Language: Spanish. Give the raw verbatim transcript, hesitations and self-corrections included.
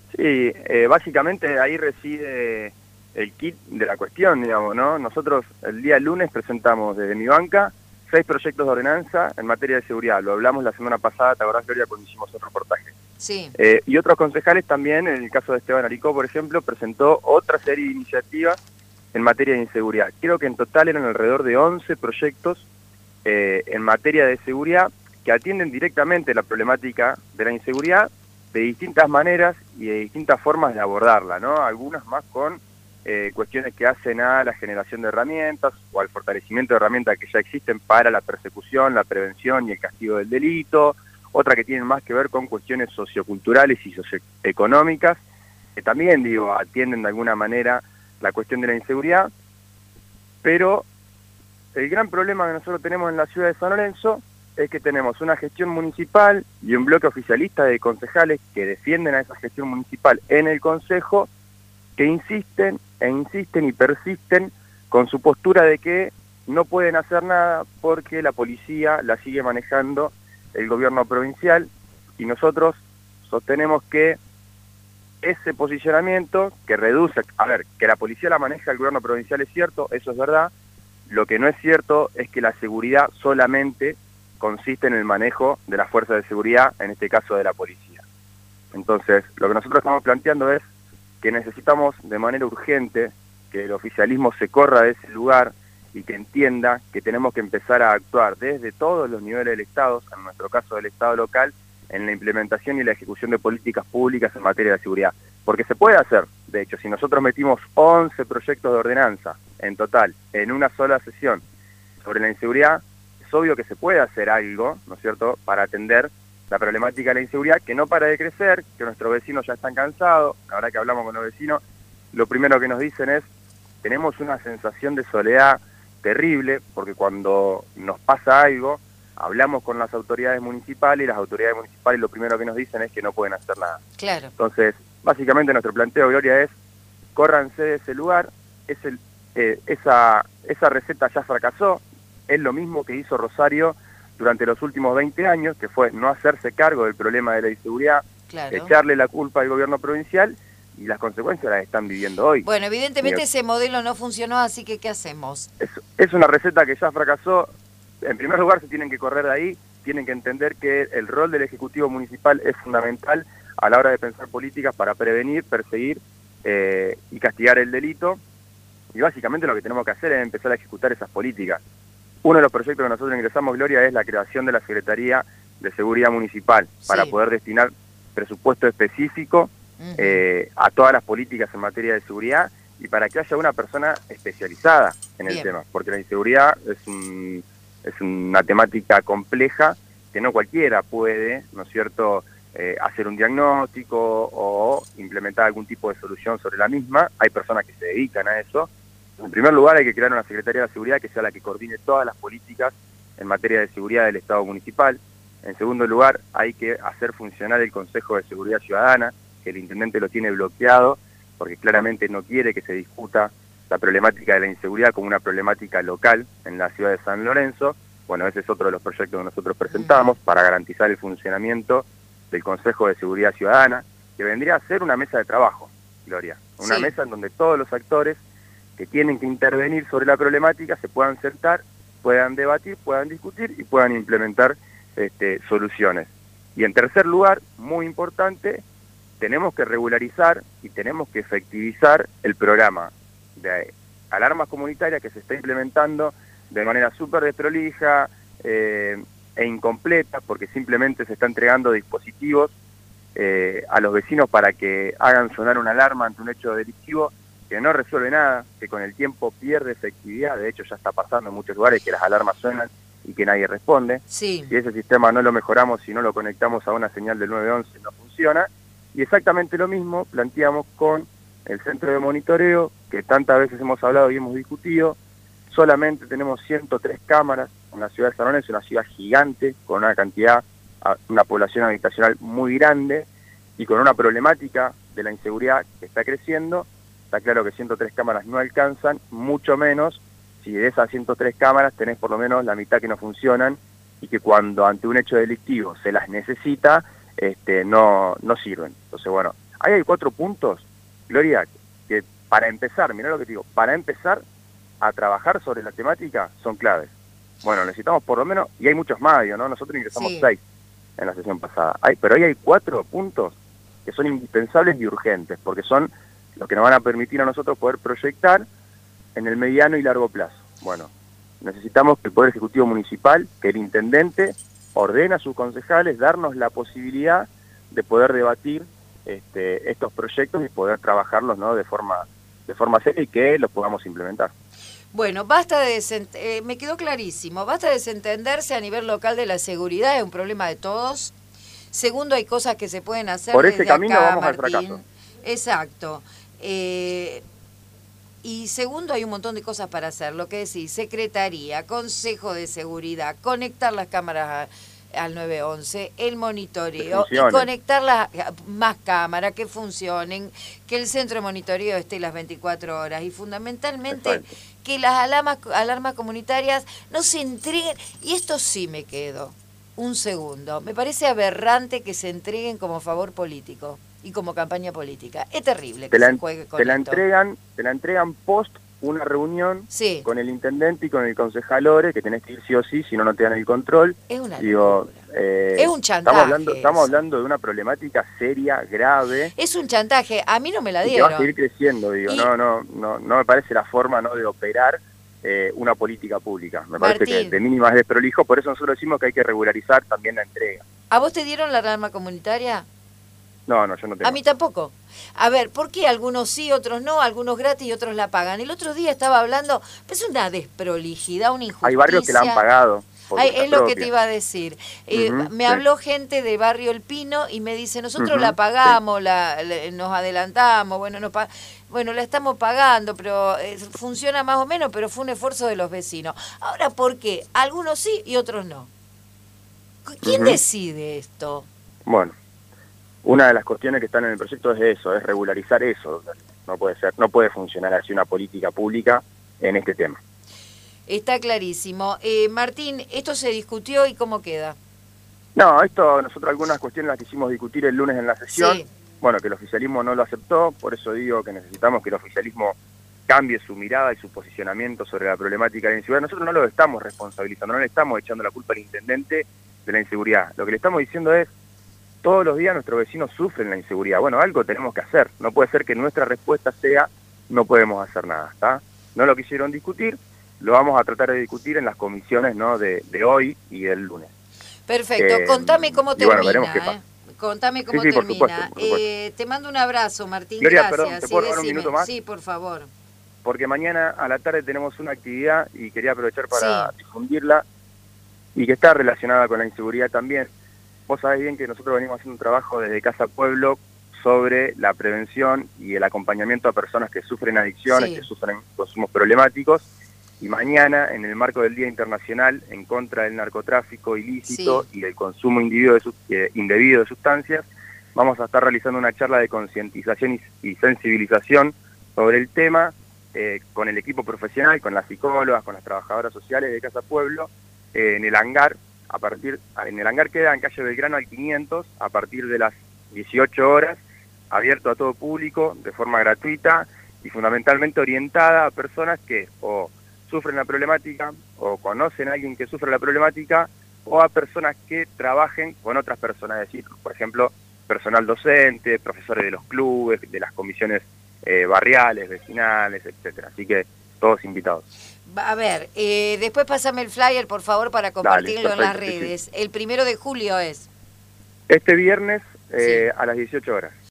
Sí, eh, básicamente ahí reside el kit de la cuestión, digamos, ¿no? Nosotros el día lunes presentamos desde mi banca seis proyectos de ordenanza en materia de seguridad. Lo hablamos la semana pasada, ¿te acordás, Gloria, cuando hicimos otro reportaje? Sí. Eh, y otros concejales también, en el caso de Esteban Aricó, por ejemplo, presentó otra serie de iniciativas en materia de inseguridad. Creo que en total eran alrededor de once proyectos eh, en materia de seguridad que atienden directamente la problemática de la inseguridad de distintas maneras y de distintas formas de abordarla, ¿no? Algunas más con eh, cuestiones que hacen a la generación de herramientas o al fortalecimiento de herramientas que ya existen para la persecución, la prevención y el castigo del delito, otra que tienen más que ver con cuestiones socioculturales y socioeconómicas, que también, digo, atienden de alguna manera la cuestión de la inseguridad, pero el gran problema que nosotros tenemos en la ciudad de San Lorenzo es que tenemos una gestión municipal y un bloque oficialista de concejales que defienden a esa gestión municipal en el Consejo, que insisten e insisten y persisten con su postura de que no pueden hacer nada porque la policía la sigue manejando el gobierno provincial, y nosotros sostenemos que ese posicionamiento que reduce, a ver, que la policía la maneja el gobierno provincial es cierto, eso es verdad, lo que no es cierto es que la seguridad solamente consiste en el manejo de las fuerzas de seguridad, en este caso de la policía. Entonces, lo que nosotros estamos planteando es que necesitamos de manera urgente que el oficialismo se corra de ese lugar y que entienda que tenemos que empezar a actuar desde todos los niveles del Estado, en nuestro caso del Estado local, en la implementación y la ejecución de políticas públicas en materia de seguridad. Porque se puede hacer, de hecho, si nosotros metimos once proyectos de ordenanza en total, en una sola sesión, sobre la inseguridad, es obvio que se puede hacer algo, ¿no es cierto?, para atender la problemática de la inseguridad, que no para de crecer, que nuestros vecinos ya están cansados. Ahora que hablamos con los vecinos, lo primero que nos dicen es, tenemos una sensación de soledad terrible, porque cuando nos pasa algo, hablamos con las autoridades municipales, y las autoridades municipales lo primero que nos dicen es que no pueden hacer nada. Claro. Entonces, básicamente nuestro planteo, Gloria, es, córranse de ese lugar, es el, eh, esa, esa receta ya fracasó, es lo mismo que hizo Rosario durante los últimos veinte años, que fue no hacerse cargo del problema de la inseguridad, Claro. echarle la culpa al gobierno provincial, y las consecuencias las están viviendo hoy. Bueno, evidentemente Mira, ese modelo no funcionó, así que ¿qué hacemos? Es, es una receta que ya fracasó. En primer lugar, se tienen que correr de ahí, tienen que entender que el rol del Ejecutivo Municipal es fundamental a la hora de pensar políticas para prevenir, perseguir eh, y castigar el delito, y básicamente lo que tenemos que hacer es empezar a ejecutar esas políticas. Uno de los proyectos que nosotros ingresamos, Gloria, es la creación de la Secretaría de Seguridad Municipal, sí, para poder destinar presupuesto específico uh-huh. eh, a todas las políticas en materia de seguridad, y para que haya una persona especializada en el Bien. tema, porque la inseguridad es, un, es una temática compleja que no cualquiera puede, ¿no es cierto?, eh, hacer un diagnóstico o implementar algún tipo de solución sobre la misma. Hay personas que se dedican a eso. En primer lugar, hay que crear una Secretaría de Seguridad que sea la que coordine todas las políticas en materia de seguridad del Estado municipal. En segundo lugar, hay que hacer funcionar el Consejo de Seguridad Ciudadana, que el intendente lo tiene bloqueado, porque claramente no quiere que se discuta la problemática de la inseguridad como una problemática local en la ciudad de San Lorenzo. Bueno, ese es otro de los proyectos que nosotros presentamos para garantizar el funcionamiento del Consejo de Seguridad Ciudadana, que vendría a ser una mesa de trabajo, Gloria. Una sí. mesa en donde todos los actores que tienen que intervenir sobre la problemática se puedan sentar, puedan debatir, puedan discutir y puedan implementar este, soluciones. Y en tercer lugar, muy importante, tenemos que regularizar y tenemos que efectivizar el programa de alarmas comunitarias que se está implementando de manera súper desprolija eh, e incompleta, porque simplemente se está entregando dispositivos eh, a los vecinos para que hagan sonar una alarma ante un hecho delictivo que no resuelve nada, que con el tiempo pierde efectividad. De hecho ya está pasando en muchos lugares que las alarmas suenan y que nadie responde. Sí. Si ese sistema no lo mejoramos, si no lo conectamos a una señal del nueve once, no funciona. Y exactamente lo mismo planteamos con el centro de monitoreo, que tantas veces hemos hablado y hemos discutido. Solamente tenemos ciento tres cámaras en la ciudad de San Lorenzo, una ciudad gigante, con una cantidad, una población habitacional muy grande, y con una problemática de la inseguridad que está creciendo. Está claro que ciento tres cámaras no alcanzan, mucho menos si de esas ciento tres cámaras tenés por lo menos la mitad que no funcionan, y que cuando ante un hecho delictivo se las necesita, este, no, no sirven. Entonces, bueno, Ahí hay cuatro puntos, Gloria, que para empezar, mirá lo que te digo, para empezar a trabajar sobre la temática son claves. Bueno, necesitamos por lo menos, y hay muchos más, digo, ¿no? Nosotros ingresamos Sí. seis en la sesión pasada, hay, pero ahí hay cuatro puntos que son indispensables y urgentes, porque son los que nos van a permitir a nosotros poder proyectar en el mediano y largo plazo. Bueno, necesitamos que el Poder Ejecutivo Municipal, que el Intendente, ordene a sus concejales darnos la posibilidad de poder debatir este, estos proyectos y poder trabajarlos, ¿no?, de forma, de forma seria y que los podamos implementar. Bueno, basta de desent- eh, me quedó clarísimo, basta de desentenderse a nivel local de la seguridad, es un problema de todos. Segundo, hay cosas que se pueden hacer Por desde ese camino acá, vamos al Martín. fracaso. Exacto. Eh, y segundo, hay un montón de cosas para hacer, lo que decís, secretaría, consejo de seguridad, conectar las cámaras a, al nueve once, el monitoreo, y conectar las, más cámaras que funcionen, que el centro de monitoreo esté las veinticuatro horas y fundamentalmente Exacto. que las alarmas, alarmas comunitarias no se entreguen, y esto sí me quedo, un segundo, me parece aberrante que se entreguen como favor político y como campaña política. Es terrible que Te la, se juegue con te la esto. entregan, te la entregan post una reunión Sí. con el intendente y con el concejalore, que tenés que ir sí o sí, si no, no te dan el control. Es una Digo, locura. eh, Es un chantaje Estamos hablando, estamos eso. hablando de una problemática seria, grave, Es un chantaje, a mí no me la y que va a dieron. seguir creciendo. Digo, Y- no, no, no, no me parece la forma, ¿no?, de operar eh, una política pública. Me parece Martín. que de mínima es desprolijo, por eso nosotros decimos que hay que regularizar también la entrega. ¿A vos te dieron la alarma comunitaria? No, no, yo no tengo. A mí tampoco. A ver, ¿por qué algunos sí, otros no, algunos gratis y otros la pagan? El otro día estaba hablando, es una desprolijidad, una injusticia. Hay barrios que la han pagado. por Ay, cuenta es lo que propia. te iba a decir. Eh, Ujú, me sí. habló gente de Barrio El Pino y me dice, nosotros Ujú, la pagamos, la, la- nos adelantamos, bueno, nos pa- bueno, la estamos pagando, pero eh, funciona más o menos, pero fue un esfuerzo de los vecinos. Ahora, ¿por qué? Algunos sí y otros no. ¿Quién Ujú. decide esto? Bueno, una de las cuestiones que están en el proyecto es eso, es regularizar eso. No puede ser, no puede funcionar así una política pública en este tema. Está clarísimo. Eh, Martín, ¿esto se discutió y cómo queda? No, esto nosotros algunas cuestiones las quisimos discutir el lunes en la sesión. Sí. Bueno, que el oficialismo no lo aceptó, por eso digo que necesitamos que el oficialismo cambie su mirada y su posicionamiento sobre la problemática de la inseguridad. Nosotros no lo estamos responsabilizando, no le estamos echando la culpa al intendente de la inseguridad. Lo que le estamos diciendo es, todos los días nuestros vecinos sufren la inseguridad. Bueno, algo tenemos que hacer. No puede ser que nuestra respuesta sea, no podemos hacer nada, ¿está? No lo quisieron discutir, lo vamos a tratar de discutir en las comisiones, ¿no?, de, de hoy y del lunes. Perfecto. Eh, Contame cómo y bueno, termina. veremos qué ¿eh? pasa. Contame cómo Sí, sí, por termina. supuesto, por supuesto. Eh, te mando un abrazo, Martín. Gloria, Gracias. perdón, ¿te Sí, puedo robar un decime. minuto más? Sí, por favor. Porque mañana a la tarde tenemos una actividad y quería aprovechar para Sí. difundirla y que está relacionada con la inseguridad también. Vos sabés bien que nosotros venimos haciendo un trabajo desde Casa Pueblo sobre la prevención y el acompañamiento a personas que sufren adicciones, Sí. que sufren consumos problemáticos, y mañana, en el marco del Día Internacional en contra del narcotráfico ilícito Sí. y del consumo indebido de, sus- eh, indebido de sustancias, vamos a estar realizando una charla de concientización y, y sensibilización sobre el tema, eh, con el equipo profesional, con las psicólogas, con las trabajadoras sociales de Casa Pueblo, eh, en el hangar, a partir, en el hangar queda en calle Belgrano al quinientos, a partir de las dieciocho horas, abierto a todo público, de forma gratuita y fundamentalmente orientada a personas que o sufren la problemática, o conocen a alguien que sufre la problemática, o a personas que trabajen con otras personas, es decir, por ejemplo, personal docente, profesores de los clubes, de las comisiones eh, barriales, vecinales, etcétera. Así que todos invitados. Va, a ver, eh, después pásame el flyer, por favor, para compartirlo en las perfecto, sí, sí. redes. El primero de julio es. Este viernes eh, a las dieciocho horas.